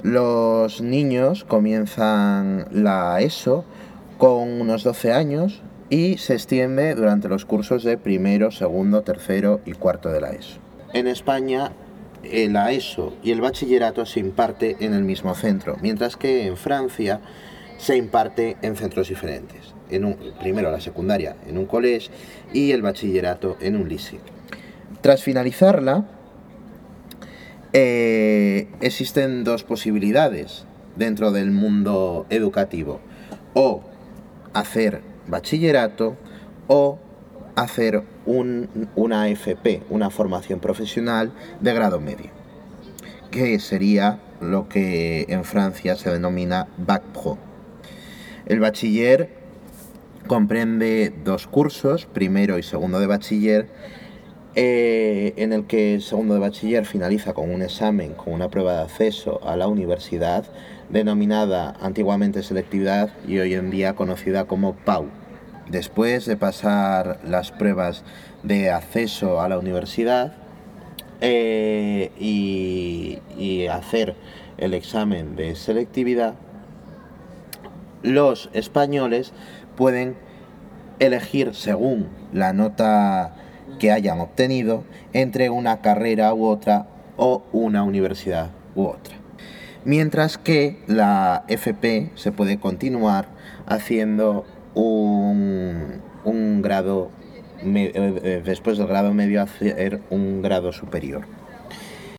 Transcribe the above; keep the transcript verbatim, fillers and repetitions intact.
Los niños comienzan la ESO con unos doce años y se extiende durante los cursos de primero, segundo, tercero y cuarto de la ESO. En España, la ESO y el bachillerato se imparte en el mismo centro, mientras que en Francia se imparte en centros diferentes. En un, primero la secundaria en un college y el bachillerato en un lycée. Tras finalizarla, eh, existen dos posibilidades dentro del mundo educativo: o hacer bachillerato o hacer un, una F P, una formación profesional de grado medio, que sería lo que en Francia se denomina Bac Pro. El bachiller comprende dos cursos, primero y segundo de bachiller, eh, en el que el segundo de bachiller finaliza con un examen, con una prueba de acceso a la universidad, denominada antiguamente selectividad y hoy en día conocida como P A U. Después de pasar las pruebas de acceso a la universidad eh, y, y hacer el examen de selectividad, los españoles pueden elegir, según la nota que hayan obtenido, entre una carrera u otra o una universidad u otra. Mientras que la F P se puede continuar haciendo un, un grado, después del grado medio, hacer un grado superior.